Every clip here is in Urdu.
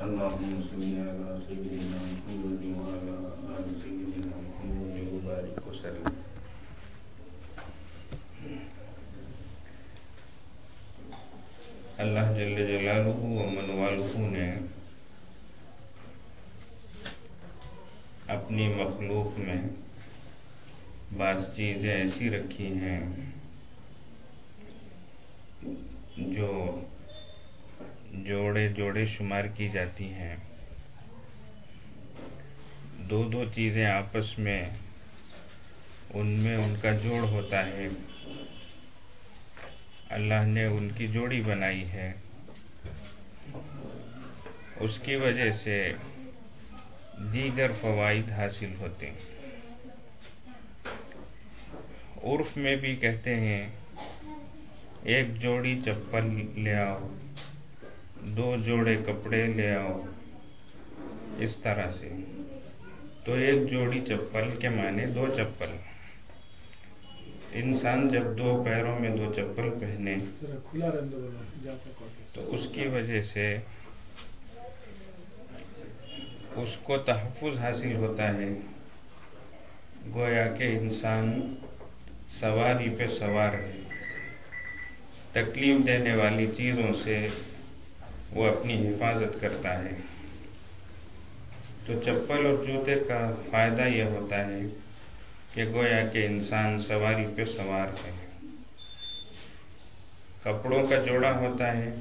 اللهم صل على سيدنا محمد وعلى آل سيدنا محمد وبارك وسلم. اللہ جل جلالہ و من والہ نے اپنی مخلوق میں بعض چیزیں ایسی رکھی ہیں جو جوڑے جوڑے شمار کی جاتی ہیں. دو دو چیزیں آپس میں ان کا جوڑ ہوتا ہے. اللہ نے ان کی جوڑی بنائی ہے. اس کی وجہ سے دیگر فوائد حاصل ہوتے ہیں. عرف میں بھی کہتے ہیں ایک جوڑی چپل لے آؤ، دو جوڑے کپڑے لے آؤ، اس طرح سے. تو ایک جوڑی چپل کے معنی دو چپل. انسان جب دو پیروں میں دو چپل پہنے تو اس کی وجہ سے اس کو تحفظ حاصل ہوتا ہے. گویا کہ انسان سواری پہ سوار ہے. تکلیف دینے والی چیزوں سے وہ اپنی حفاظت کرتا ہے. تو چپل اور جوتے کا فائدہ یہ ہوتا ہے کہ گویا کہ انسان سواری پہ سوار ہے. کپڑوں کا جوڑا ہوتا ہے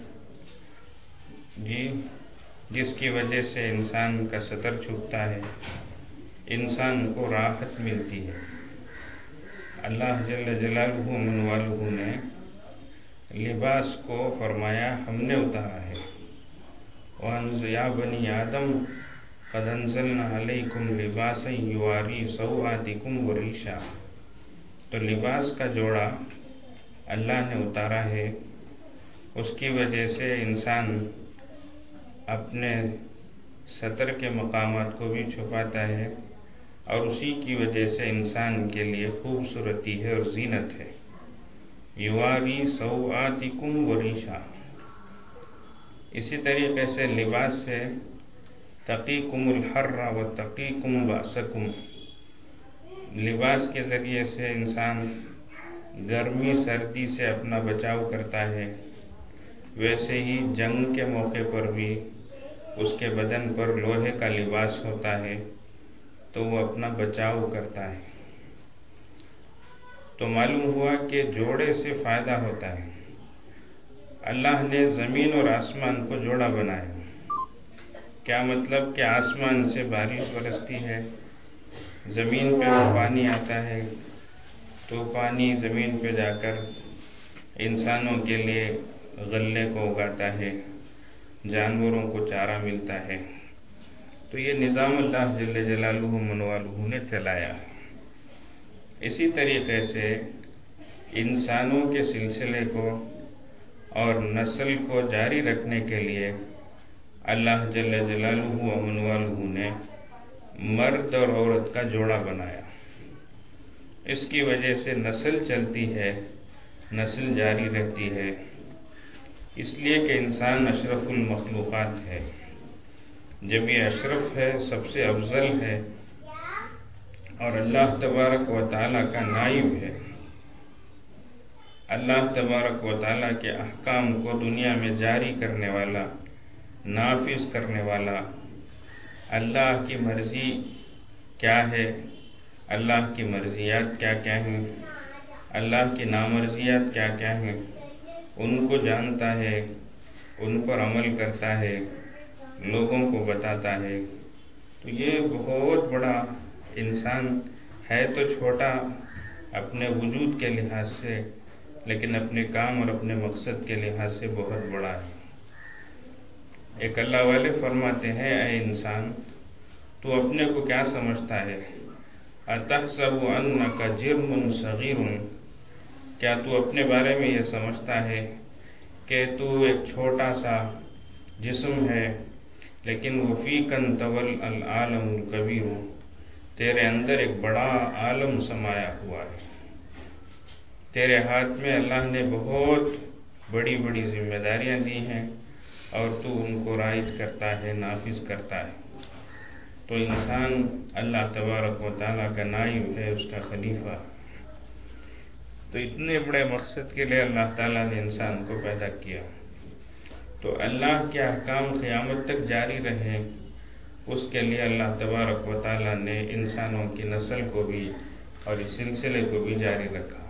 جس کی وجہ سے انسان کا سطر چھپتا ہے، انسان کو راحت ملتی ہے. اللہ جل جلالہ من والہ نے لباس کو فرمایا ہم نے اتارا ہے. وَأَنزَلْنَا يَا بَنِي آدَمَ قَدْ أَنزَلْنَا عَلَيْكُمْ لِبَاسًا يُوَارِي سَوْآتِكُمْ وَرِيشًا. تو لباس کا جوڑا اللہ نے اتارا ہے. اس کی وجہ سے انسان اپنے سطر کے مقامات کو بھی چھپاتا ہے اور اسی کی وجہ سے انسان کے لیے خوبصورتی ہے اور زینت ہے. یواری سوآتکم وریشا. اسی طریقے سے لباس سے تقیکم الحر و تقیکم بأسکم. لباس کے ذریعے سے انسان گرمی سردی سے اپنا بچاؤ کرتا ہے. ویسے ہی جنگ کے موقع پر بھی اس کے بدن پر لوہے کا لباس ہوتا ہے تو وہ اپنا بچاؤ کرتا ہے. تو معلوم ہوا کہ جوڑے سے فائدہ ہوتا ہے. اللہ نے زمین اور آسمان کو جوڑا بنایا. کیا مطلب کہ آسمان سے بارش برستی ہے، زمین پہ وہ پانی آتا ہے تو پانی زمین پہ جا کر انسانوں کے لیے غلے کو اگاتا ہے، جانوروں کو چارہ ملتا ہے. تو یہ نظام اللہ جل جلالہ من والہ نے چلایا. اسی طریقے سے انسانوں کے سلسلے کو اور نسل کو جاری رکھنے کے لیے اللہ جل جلالہ من والہ نے مرد اور عورت کا جوڑا بنایا. اس کی وجہ سے نسل چلتی ہے، نسل جاری رہتی ہے. اس لیے کہ انسان اشرف المخلوقات ہے. جب یہ اشرف ہے، سب سے افضل ہے اور اللہ تبارک و تعالیٰ کا نائب ہے. اللہ تبارک و تعالیٰ کے احکام کو دنیا میں جاری کرنے والا، نافذ کرنے والا. اللہ کی مرضی کیا ہے، اللہ کی مرضیات کیا کیا ہیں، اللہ کی نامرضیات کیا کیا ہیں، ان کو جانتا ہے، ان پر عمل کرتا ہے، لوگوں کو بتاتا ہے. تو یہ بہت بڑا انسان ہے. تو چھوٹا اپنے وجود کے لحاظ سے، لیکن اپنے کام اور اپنے مقصد کے لحاظ سے بہت بڑا ہے. ایک اللہ والے فرماتے ہیں اے انسان، تو اپنے کو کیا سمجھتا ہے؟ اتحسب انک جرم صغیر. کیا تو اپنے بارے میں یہ سمجھتا ہے کہ تو ایک چھوٹا سا جسم ہے، لیکن وفیک انطول العالم الکبیر. تیرے اندر ایک بڑا عالم سمایا ہوا ہے. تیرے ہاتھ میں اللہ نے بہت بڑی بڑی ذمہ داریاں دی ہیں. اور تو ان کو رائج کرتا ہے، نافذ کرتا ہے۔ تو انسان اللہ تبارک و تعالیٰ کا نائب ہے، اس کا خلیفہ۔ تو اتنے بڑے مقصد کے لیے اللہ تعالیٰ نے انسان کو پیدا کیا۔ تو اللہ کے احکام قیامت تک جاری رہے، اس کے لیے اللہ تبارک و تعالیٰ نے انسانوں کی نسل کو بھی اور اس سلسلے کو بھی جاری رکھا۔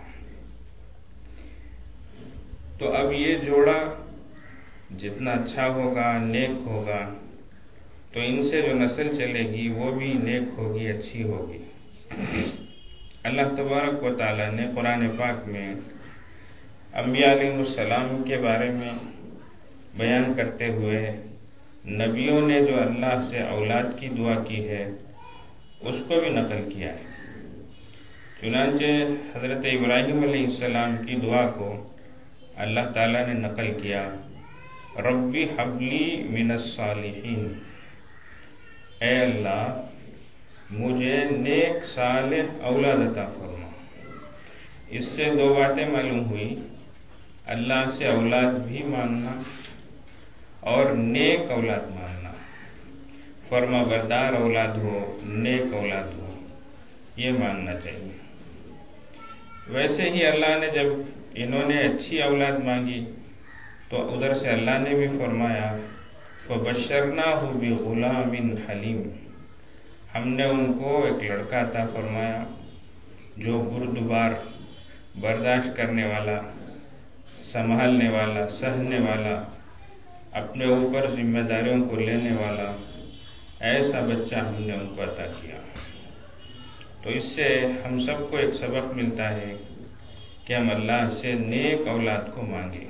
تو اب یہ جوڑا جتنا اچھا ہوگا، نیک ہوگا، تو ان سے جو نسل چلے گی وہ بھی نیک ہوگی، اچھی ہوگی۔ اللہ تبارک و تعالیٰ نے قرآن پاک میں انبیاء علیہ السلام کے بارے میں بیان کرتے ہوئے نبیوں نے جو اللہ سے اولاد کی دعا کی ہے اس کو بھی نقل کیا ہے۔ چنانچہ حضرت ابراہیم علیہ السلام کی دعا کو اللہ تعالیٰ نے نقل کیا، ربی حبلی من الصالحین، اے اللہ مجھے نیک صالح اولاد عطا فرما۔ اس سے دو باتیں معلوم ہوئی، اللہ سے اولاد بھی مانگنا اور نیک اولاد مانگنا، فرما بردار اولاد ہو، نیک اولاد ہو، یہ مانگنا چاہیے۔ ویسے ہی اللہ نے جب انہوں نے اچھی اولاد مانگی تو ادھر سے اللہ نے بھی فرمایا فَبَشَّرْنَاهُ بِغُلَامٍ حَلِيمٍ، ہم نے ان کو ایک لڑکا عطا فرمایا جو بردبار، برداشت کرنے والا، سنبھالنے والا، سہنے والا، اپنے اوپر ذمہ داریوں کو لینے والا، ایسا بچہ ہم نے ان کو عطا کیا۔ تو اس سے ہم سب کو ایک سبق ملتا ہے کہ ہم اللہ سے نیک اولاد کو مانگیں۔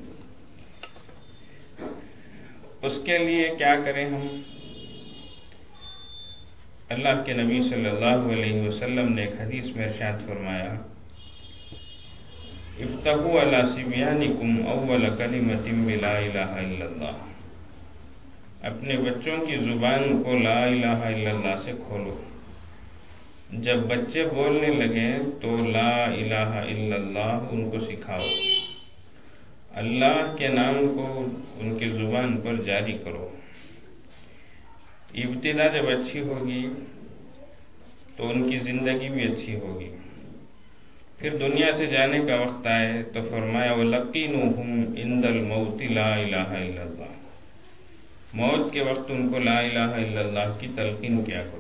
اس کے لیے کیا کریں ہم؟ اللہ کے نبی صلی اللہ علیہ وسلم نے ایک حدیث میں ارشاد فرمایا، افتحوا علی صبیانکم اول کلمۃ بلا الہ الا اللہ، اپنے بچوں کی زبان کو لا الہ الا اللہ سے کھولو۔ جب بچے بولنے لگیں تو لا الہ الا اللہ ان کو سکھاؤ، اللہ کے نام کو ان کی زبان پر جاری کرو۔ ابتدا جب اچھی ہوگی تو ان کی زندگی بھی اچھی ہوگی۔ پھر دنیا سے جانے کا وقت آئے تو فرمایا وَلَقِّنُوهُمْ عِنْدَ الْمَوْتِ لَا إِلَٰهَ إِلَّا اللَّهُ، موت کے وقت ان کو لا الہ الا اللہ کی تلقین کیا کرو۔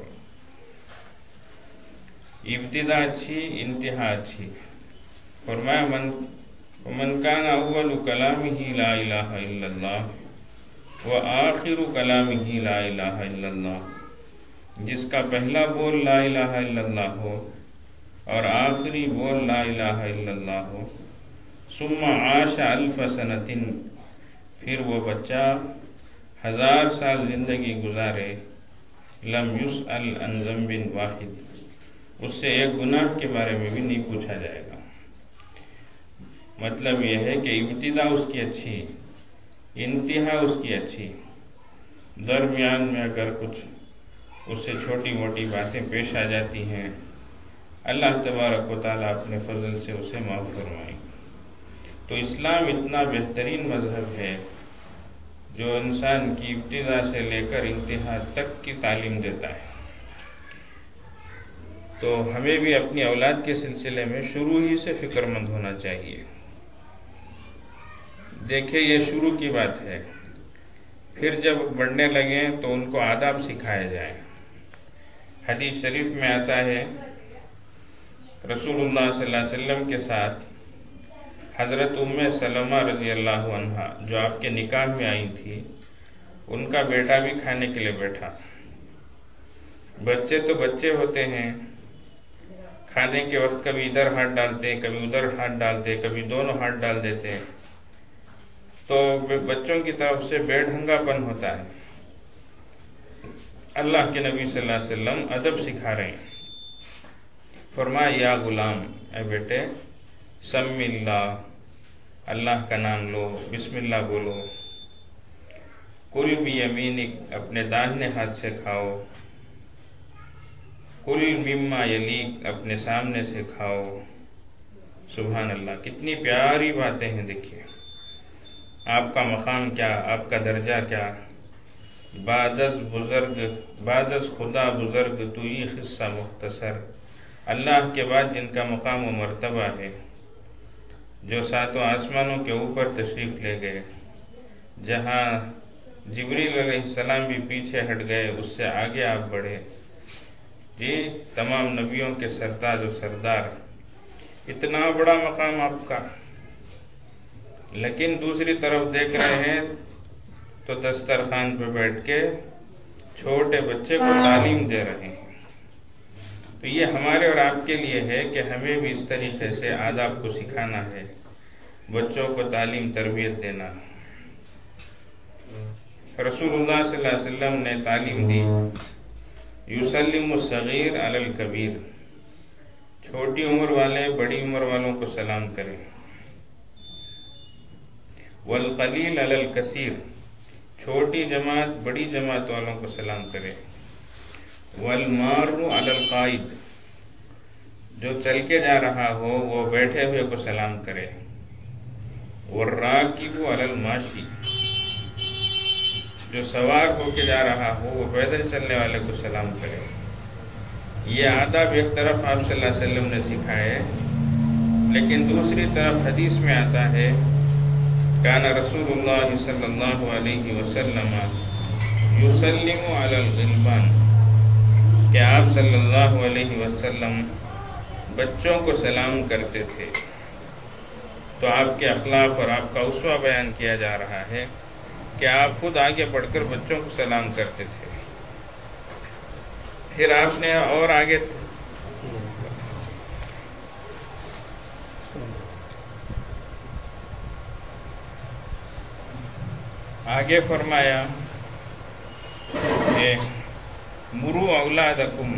ابتدا اچھی، انتہا اچھی۔ فرمایا وَمَنْ كَانَ أَوَّلُ كَلَامِهِ لَا إِلَٰهَ إِلَّا اللَّهُ وَآخِرُ كَلَامِهِ لَا إِلَٰهَ إِلَّا اللَّهُ، جس کا پہلا بول لا الہ الا اللہ ہو اور آخری بول لا الہ الا اللہ ہو، ثم عاش الف سنۃ، پھر وہ بچہ 1000 سال زندگی گزارے، لم یسأل عن ذنب واحد، اس سے ایک گناہ کے بارے میں بھی نہیں پوچھا جائے گا۔ مطلب یہ ہے کہ ابتدا اس کی اچھی، انتہا اس کی اچھی، درمیان میں اگر کچھ اس سے چھوٹی موٹی باتیں پیش آ جاتی ہیں، اللہ تبارک و تعالیٰ اپنے فضل سے اسے معاف فرمائے۔ تو اسلام اتنا بہترین مذہب ہے جو انسان کی ابتدا سے لے کر انتہا تک کی تعلیم دیتا ہے۔ تو ہمیں بھی اپنی اولاد کے سلسلے میں شروع ہی سے فکر مند ہونا چاہیے۔ دیکھیں یہ شروع کی بات ہے، پھر جب بڑھنے لگیں تو ان کو آداب سکھائے جائیں۔ حدیث شریف میں آتا ہے رسول اللہ صلی اللہ علیہ وسلم کے ساتھ حضرت ام سلمہ رضی اللہ عنہا جو آپ کے نکاح میں آئی تھی، ان کا بیٹا بھی کھانے کے لیے بیٹھا۔ بچے تو بچے ہوتے ہیں، کھانے کے وقت کبھی ادھر ہاتھ ڈالتے، کبھی ادھر ہاتھ ڈالتے، کبھی دونوں ہاتھ ڈال دیتے، تو بچوں کی طرف سے بے ڈھنگا پن ہوتا ہے۔ اللہ کے نبی صلی اللہ علیہ وسلم ادب سکھا رہے ہیں۔ فرمایا یا غلام، اے بیٹے، سم اللہ، اللہ کا نام لو، بسم اللہ بولو، کل بیمینک، اپنے داہنے ہاتھ سے کھاؤ، کل مما یلیک، اپنے سامنے سے کھاؤ۔ سبحان اللہ، کتنی پیاری باتیں ہیں۔ دیکھیے آپ کا مقام کیا، آپ کا درجہ کیا؟ بعد از خدا بزرگ تو یہ قصہ مختصر، اللہ کے بعد جن کا مقام و مرتبہ ہے، جو ساتوں آسمانوں کے اوپر تشریف لے گئے، جہاں جبریل علیہ السلام بھی پیچھے ہٹ گئے، اس سے آگے آپ بڑھے، جی تمام نبیوں کے سرتاج و سردار، اتنا بڑا مقام آپ کا، لیکن دوسری طرف دیکھ رہے ہیں تو دسترخوان پہ بیٹھ کے چھوٹے بچے کو تعلیم دے رہے ہیں۔ تو یہ ہمارے اور آپ کے لیے ہے کہ ہمیں بھی اس طریقے سے آداب کو سکھانا ہے، بچوں کو تعلیم تربیت دینا۔ رسول اللہ صلی اللہ علیہ وسلم نے تعلیم دی، یسلم الصغیر علی الکبیر، چھوٹی عمر والے بڑی عمر والوں کو سلام کریں، والقلیل علی الکثیر، چھوٹی جماعت بڑی جماعت والوں کو سلام کرے، والمار علی القائد، جو چل کے جا رہا ہو وہ بیٹھے ہوئے کو سلام کرے، والراکب علی الماشی، جو سوار ہو کے جا رہا ہو وہ پیدل چلنے والے کو سلام کرے۔ یہ آداب ایک طرف آپ صلی اللہ علیہ وسلم نے سکھائے، لیکن دوسری طرف حدیث میں آتا ہے کان رسول اللہ صلی اللہ علیہ وسلم یسلم علی الغلمان، کہ آپ صلی اللہ علیہ وسلم بچوں کو سلام کرتے تھے۔ تو آپ کے اخلاق اور آپ کا اسوہ بیان کیا جا رہا ہے کہ آپ خود آگے بڑھ کر بچوں کو سلام کرتے تھے۔ پھر آپ نے اور آگے فرمایا کہ مرو اولادکم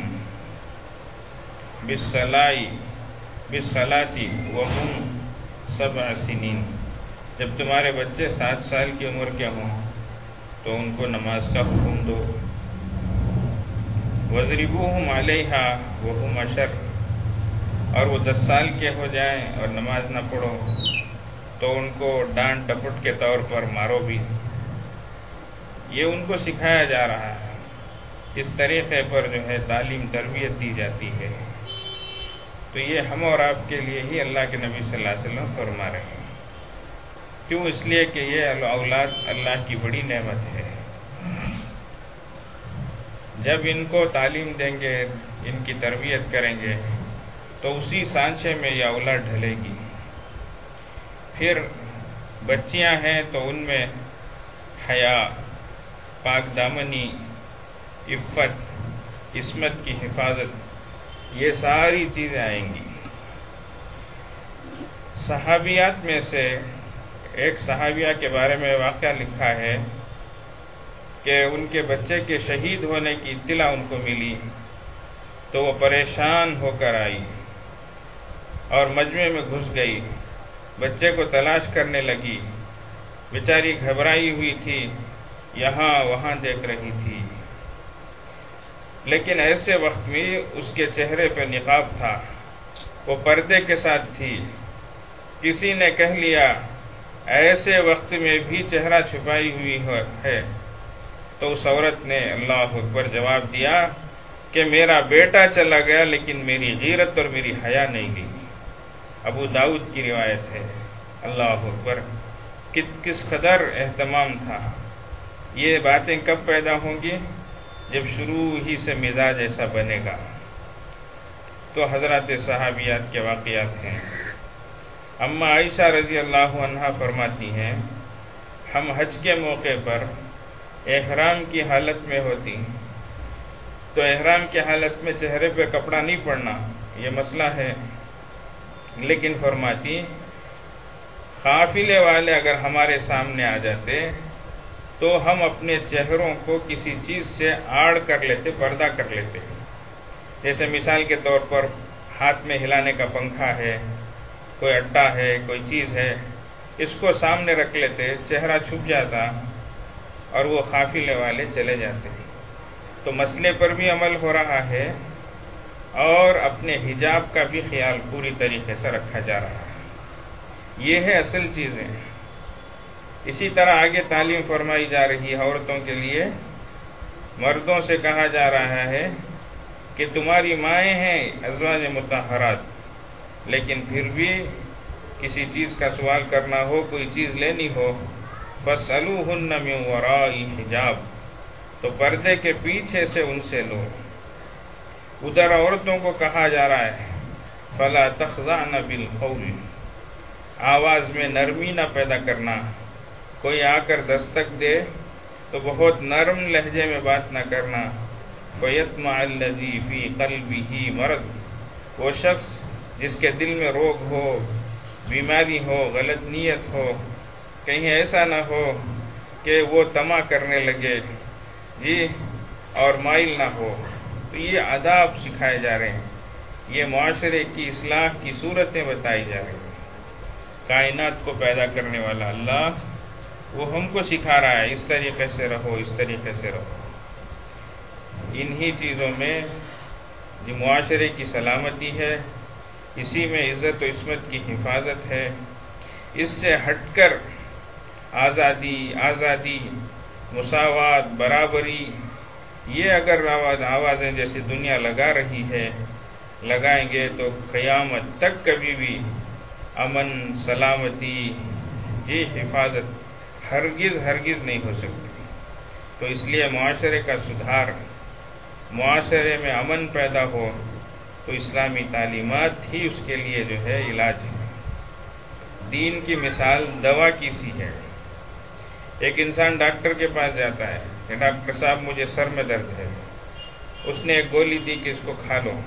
بالصلاۃ وہم 7 سنین، جب تمہارے بچے 7 سال کی عمر کے ہوں تو ان کو نماز کا حکم دو، وَاضْرِبُوهُمْ عَلَيْهَا وَهُمْ 10، اور وہ 10 سال کے ہو جائیں اور نماز نہ پڑھو تو ان کو ڈانٹ ڈپٹ کے طور پر مارو بھی۔ یہ ان کو سکھایا جا رہا ہے، اس طریقے پر جو ہے تعلیم تربیت دی جاتی ہے۔ تو یہ ہم اور آپ کے لیے ہی اللہ کے نبی صلی اللہ علیہ وسلم فرما رہے ہیں۔ کیوں؟ اس لیے کہ یہ اولاد اللہ کی بڑی نعمت ہے۔ جب ان کو تعلیم دیں گے، ان کی تربیت کریں گے تو اسی سانچے میں یہ اولاد ڈھلے گی۔ پھر بچیاں ہیں تو ان میں حیا، پاک دامنی، عفت، عصمت کی حفاظت، یہ ساری چیزیں آئیں گی۔ صحابیات میں سے ایک صحابیہ کے بارے میں واقعہ لکھا ہے کہ ان کے بچے کے شہید ہونے کی اطلاع ان کو ملی تو وہ پریشان ہو کر آئی اور مجمع میں گھس گئی، بچے کو تلاش کرنے لگی، بیچاری گھبرائی ہوئی تھی، یہاں وہاں دیکھ رہی تھی، لیکن ایسے وقت میں اس کے چہرے پہ نقاب تھا، وہ پردے کے ساتھ تھی۔ کسی نے کہہ لیا ایسے وقت میں بھی چہرہ چھپائی ہوئی ہے، تو اس عورت نے اللہ اکبر جواب دیا کہ میرا بیٹا چلا گیا لیکن میری غیرت اور میری حیا نہیں گئی۔ ابو داؤد کی روایت ہے۔ اللہ اکبر، کس قدر اہتمام تھا۔ یہ باتیں کب پیدا ہوں گی؟ جب شروع ہی سے مزاج ایسا بنے گا۔ تو حضرات صحابیات کے واقعات ہیں۔ اما عائشہ رضی اللہ عنہا فرماتی ہیں ہم حج کے موقع پر احرام کی حالت میں ہوتی تو احرام کی حالت میں چہرے پہ کپڑا نہیں پڑنا یہ مسئلہ ہے، لیکن فرماتی قافلے والے اگر ہمارے سامنے آ جاتے تو ہم اپنے چہروں کو کسی چیز سے آڑ کر لیتے، پردہ کر لیتے، جیسے مثال کے طور پر ہاتھ میں ہلانے کا پنکھا ہے، کوئی اڈا ہے، کوئی چیز ہے، اس کو سامنے رکھ لیتے، چہرہ چھپ جاتا اور وہ قافلے والے چلے جاتے۔ تو مسئلے پر بھی عمل ہو رہا ہے اور اپنے حجاب کا بھی خیال پوری طریقے سے رکھا جا رہا ہے۔ یہ ہے اصل چیزیں۔ اسی طرح آگے تعلیم فرمائی جا رہی ہے عورتوں کے لیے. مردوں سے کہا جا رہا ہے کہ تمہاری مائیں ہیں ازواج مطہرات، لیکن پھر بھی کسی چیز کا سوال کرنا ہو، کوئی چیز لینی ہو، فَاسْأَلُوهُنَّ مِنْ وَرَاءِ حِجَابٍ، تو پردے کے پیچھے سے ان سے لو. ادھر عورتوں کو کہا جا رہا ہے فَلَا تَخْضَعْنَ بِالْقَوْلِ، آواز میں نرمی نہ پیدا کرنا. کوئی آ کر دستک دے تو بہت نرم لہجے میں بات نہ کرنا. فَيَطْمَعَ الَّذِي فِي قَلْبِهِ مَرَضٌ، وہ شخص جس کے دل میں روگ ہو، بیماری ہو، غلط نیت ہو، کہیں ایسا نہ ہو کہ وہ طمع کرنے لگے جی اور مائل نہ ہو. تو یہ آداب سکھائے جا رہے ہیں، یہ معاشرے کی اصلاح کی صورتیں بتائی جا رہی ہیں. کائنات کو پیدا کرنے والا اللہ وہ ہم کو سکھا رہا ہے اس طریقے سے رہو، اس طریقے سے رہو. انہی چیزوں میں جو معاشرے کی سلامتی ہے، اسی میں عزت و عصمت کی حفاظت ہے. اس سے ہٹ کر آزادی، مساوات، برابری، یہ اگر آوازیں جیسے دنیا لگا رہی ہے لگائیں گے تو قیامت تک کبھی بھی امن، سلامتی، یہ حفاظت ہرگز نہیں ہو سکتی. تو اس لیے معاشرے کا سدھار، معاشرے میں امن پیدا ہو تو اسلامی تعلیمات ہی اس کے لیے جو ہے علاج ہے. دین کی مثال دوا کی سی ہے. ایک انسان ڈاکٹر کے پاس جاتا ہے کہ ڈاکٹر صاحب مجھے سر میں درد ہے. اس نے ایک گولی دی کہ اس کو کھا لو.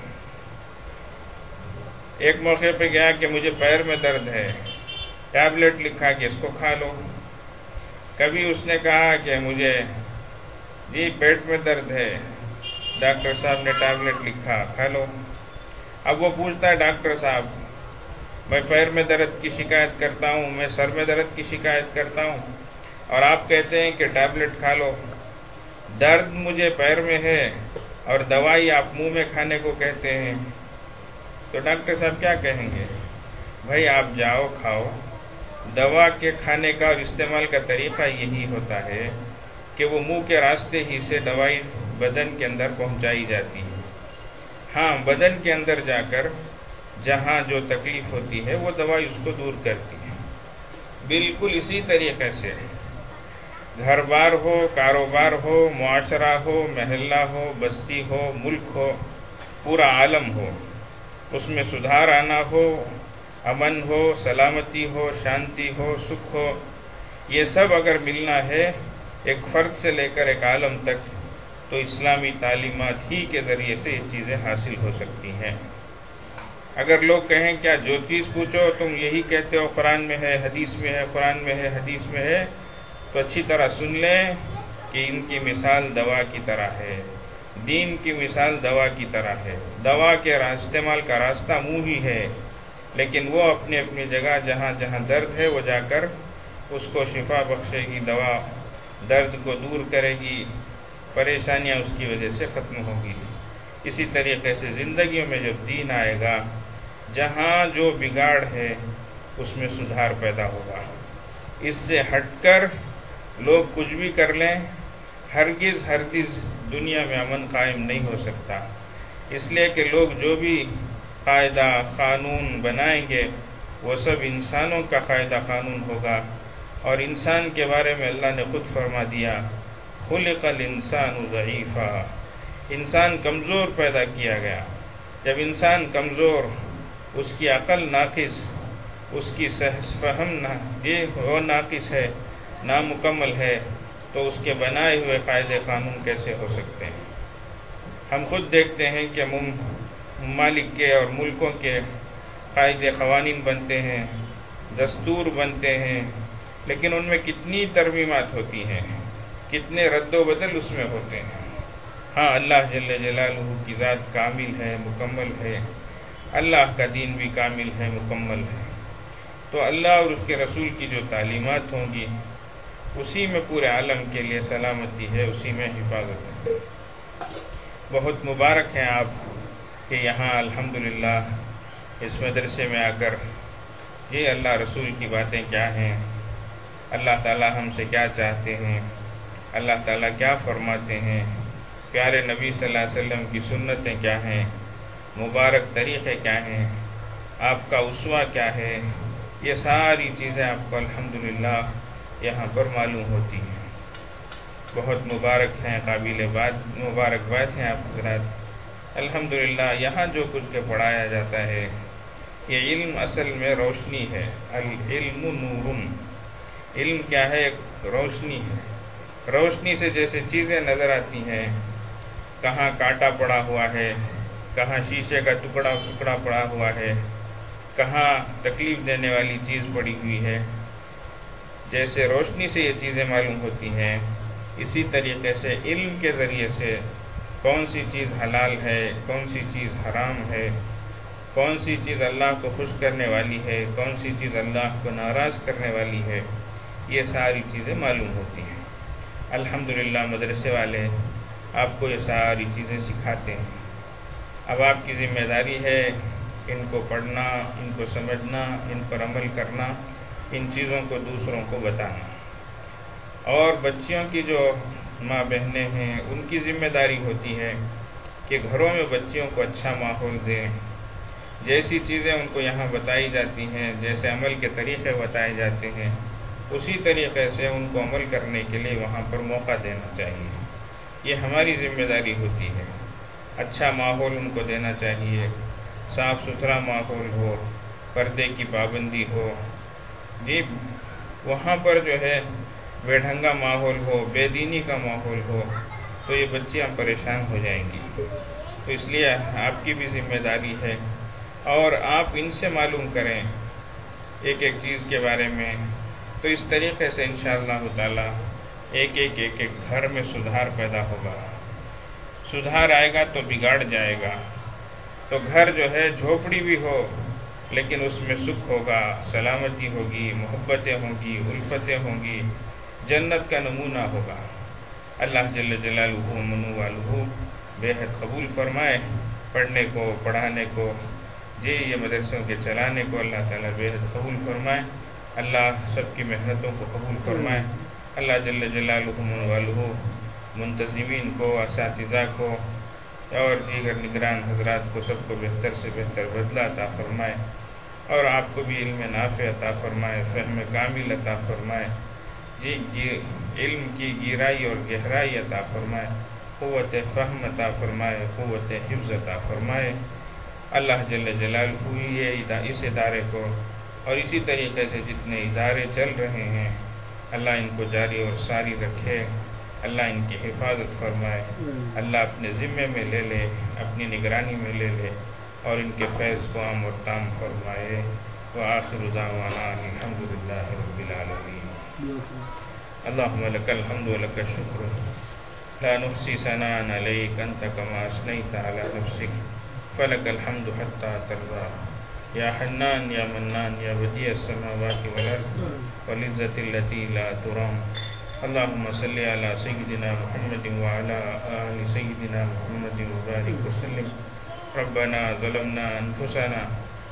ایک موقع پہ گیا کہ مجھے پیر میں درد ہے، ٹیبلٹ لکھا کہ اس کو کھا لو. کبھی اس نے کہا کہ مجھے جی پیٹ میں درد ہے، ڈاکٹر صاحب نے ٹیبلٹ لکھا کھا لو. اب وہ پوچھتا ہے ڈاکٹر صاحب میں پیر میں درد کی شکایت کرتا ہوں، میں سر میں درد کی شکایت کرتا ہوں، اور آپ کہتے ہیں کہ ٹیبلٹ کھا لو. درد مجھے پیر میں ہے اور دوائی آپ منہ میں کھانے کو کہتے ہیں. تو ڈاکٹر صاحب کیا کہیں گے؟ بھائی آپ جاؤ کھاؤ. دوا کے کھانے کا اور استعمال کا طریقہ یہی ہوتا ہے کہ وہ منہ کے راستے ہی سے دوائی بدن کے اندر پہنچائی جاتی ہے. ہاں بدن کے اندر جا کر جہاں جو تکلیف ہوتی ہے وہ دوائی اس کو دور کرتی ہے. بالکل اسی طریقے سے گھر بار ہو، کاروبار ہو، معاشرہ ہو، محلہ ہو، بستی ہو، ملک ہو، پورا عالم ہو، اس میں سدھار آنا ہو، امن ہو، سلامتی ہو، شانتی ہو، سکھ ہو، یہ سب اگر ملنا ہے ایک فرد سے لے کر ایک عالم تک تو اسلامی تعلیمات ہی کے ذریعے سے یہ چیزیں حاصل ہو سکتی ہیں. اگر لوگ کہیں کیا جو چیز پوچھو تم یہی کہتے ہو قرآن میں ہے، حدیث میں ہے، قرآن میں ہے، حدیث میں ہے، تو اچھی طرح سن لیں کہ ان کی مثال دوا کی طرح ہے. دین کی مثال دوا کی طرح ہے. دوا کے استعمال کا راستہ منہ ہی ہے، لیکن وہ اپنی اپنی جگہ جہاں جہاں درد ہے وہ جا کر اس کو شفا بخشے گی. دوا درد کو دور کرے گی، پریشانیاں اس کی وجہ سے ختم ہوگی. اسی طریقے سے زندگیوں میں جب دین آئے گا، جہاں جو بگاڑ ہے اس میں سدھار پیدا ہوگا. اس سے ہٹ کر لوگ کچھ بھی کر لیں، ہرگز دنیا میں امن قائم نہیں ہو سکتا. اس لیے کہ لوگ جو بھی قاعدہ قانون بنائیں گے وہ سب انسانوں کا قاعدہ قانون ہوگا. اور انسان کے بارے میں اللہ نے خود فرما دیا خلق الانسان ضعیفا، انسان کمزور پیدا کیا گیا. جب انسان کمزور، اس کی عقل ناقص، اس کی فہم وہ ناقص ہے، نامکمل ہے، تو اس کے بنائے ہوئے قاعدے قانون کیسے ہو سکتے ہیں؟ ہم خود دیکھتے ہیں کہ ممالک کے اور ملکوں کے قاعدے قوانین بنتے ہیں، دستور بنتے ہیں، لیکن ان میں کتنی ترمیمات ہوتی ہیں، کتنے رد و بدل اس میں ہوتے ہیں. ہاں اللہ جل جلالہ کی ذات کامل ہے، مکمل ہے، اللہ کا دین بھی کامل ہے، مکمل ہے. تو اللہ اور اس کے رسول کی جو تعلیمات ہوں گی اسی میں پورے عالم کے لیے سلامتی ہے، اسی میں حفاظت ہے. بہت مبارک ہیں آپ کہ یہاں الحمدللہ اس مدرسے میں آ کر یہ اللہ رسول کی باتیں کیا ہیں، اللہ تعالیٰ ہم سے کیا چاہتے ہیں، اللہ تعالیٰ کیا فرماتے ہیں، پیارے نبی صلی اللہ علیہ وسلم کی سنتیں کیا ہیں، مبارک طریقے کیا ہیں، آپ کا اسوہ کیا ہے، یہ ساری چیزیں آپ کو الحمدللہ یہاں پر معلوم ہوتی ہیں۔ بہت مبارک ہیں، قابل مبارکباد ہیں آپ حضرات۔ الحمدللہ یہاں جو کچھ کے پڑھایا جاتا ہے، یہ علم اصل میں روشنی ہے۔ العلم نور، علم کیا ہے؟ ایک روشنی ہے۔ روشنی سے جیسے چیزیں نظر آتی ہیں، کہاں کانٹا پڑا ہوا ہے، کہاں شیشے کا ٹکڑا پڑا ہوا ہے، کہاں تکلیف دینے والی چیز پڑی ہوئی ہے، جیسے روشنی سے یہ چیزیں معلوم ہوتی ہیں، اسی طریقے سے علم کے ذریعے سے کون سی چیز حلال ہے، کون سی چیز حرام ہے، کون سی چیز اللہ کو خوش کرنے والی ہے، کون سی چیز اللہ کو ناراض کرنے والی ہے، یہ ساری چیزیں معلوم ہوتی ہیں۔ الحمدللہ مدرسے والے آپ کو یہ ساری چیزیں سکھاتے ہیں۔ اب آپ کی ذمہ داری ہے ان کو پڑھنا، ان کو سمجھنا، ان پر عمل کرنا، ان چیزوں کو دوسروں کو بتانا۔ اور بچیوں کی جو ماں بہنیں ہیں ان کی ذمہ داری ہوتی ہے کہ گھروں میں بچیوں کو اچھا ماحول دیں، جیسی چیزیں ان کو یہاں بتائی جاتی ہیں، جیسے عمل کے طریقے بتائے جاتے ہیں، اسی طریقے سے ان کو عمل کرنے کے لیے وہاں پر موقع دینا چاہیے۔ یہ ہماری ذمہ داری ہوتی ہے۔ اچھا ماحول ان کو دینا چاہیے، صاف ستھرا ماحول ہو، پردے کی پابندی ہو۔ جی وہاں پر جو ہے بے ڈھنگا ماحول ہو، بے دینی کا ماحول ہو تو یہ بچیاں پریشان ہو جائیں گی۔ تو اس لیے آپ کی بھی ذمہ داری ہے، اور آپ ان سے معلوم کریں ایک ایک چیز کے بارے میں، تو اس طریقے سے انشاءاللہ تعالی ایک ایک گھر میں سدھار پیدا ہوگا۔ سدھار آئے گا تو بگاڑ جائے گا۔ تو گھر جو ہے جھوپڑی بھی ہو لیکن اس میں سکھ ہوگا، سلامتی ہوگی، محبتیں ہوں گی، الفتیں ہوں گی، جنت کا نمونہ ہوگا۔ اللہ جل جلالہ منو والہ بے حد قبول فرمائے پڑھنے کو، پڑھانے کو، جی یہ مدرسوں کے چلانے کو اللہ تعالیٰ بے حد قبول فرمائے۔ اللہ سب کی محنتوں کو قبول فرمائے۔ اللہ جل جلالہ منو والہ منتظمین کو، اساتذہ کو اور دیگر نگران حضرات کو سب کو بہتر سے بہتر بدلہ عطا فرمائے، اور آپ کو بھی علم نافع عطا فرمائے، فہم کامل عطا فرمائے، جی علم کی گہرائی اور گہرائی عطا فرمائے، قوت فہم عطا فرمائے، قوت حفظ عطا فرمائے۔ اللہ جل جلالہ اس ادارے کو اور اسی طریقے سے جتنے ادارے چل رہے ہیں اللہ ان کو جاری اور ساری رکھے، اللہ ان کی حفاظت فرمائے، اللہ اپنے ذمے میں لے لے، اپنی نگرانی میں لے لے، اور ان کے فیض کو عام اور تام فرمائے۔ وآخر دعوانا الحمدللہ رب العالمین۔ اللہم لک الحمد ولک الشکر، لا نحصی ثناء علیک انت کما اثنیت علی نفسک، فلک الحمد حتی ترضی۔ یا حنان یا منان یا بدیع السماوات والارض والعزة التي لا ترام۔ اللہم صلی علی سیدنا محمد وعلی آل سیدنا محمد وبارک وسلم۔ ربنا ظلمنا انفسنا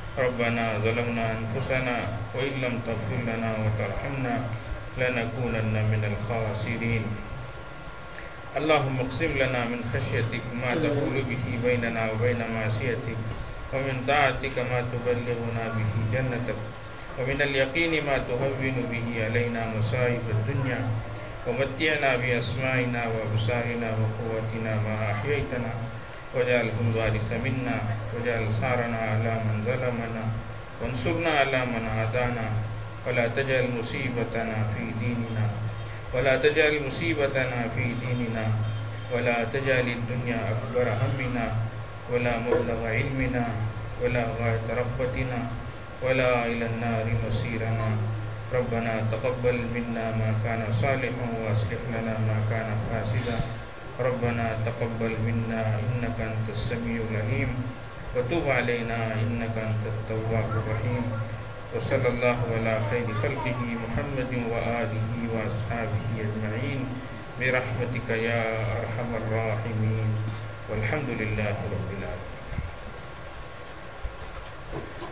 وإن لم تغفر لنا وترحمنا لنكونن من الخاسرين۔ اللهم اقسم لنا من خشيتك ما تحول به بيننا وبين معصيتك، ومن طاعتك ما تبلغنا به جنتك، ومن اليقين ما تهون به علينا مصائب الدنيا، ومتعنا بأسماعنا وأبصارنا وقوتنا ما أحييتنا، واجعله الوارث منا، واجعل ثارنا على من ظلمنا، وانصرنا على من عادانا، ولا تجعل مصيبتنا في ديننا، ولا تجعل مصيبتنا في ديننا، ولا تجعل الدنيا أكبر همنا، ولا مبلغ علمنا، ولا غاية رغبتنا، ولا إلى النار مصيرنا۔ ربنا تقبل منا ما كان صالحا وأصلح لنا ما كان فاسدا۔ ربنا تقبل منا إنك أنت السميع العليم، وتب علينا إنك أنت التواب الرحيم۔ وصلى الله على خير خلقه محمد وآله وأصحابه أجمعين برحمتك يا أرحم الراحمين، والحمد لله رب العالمين۔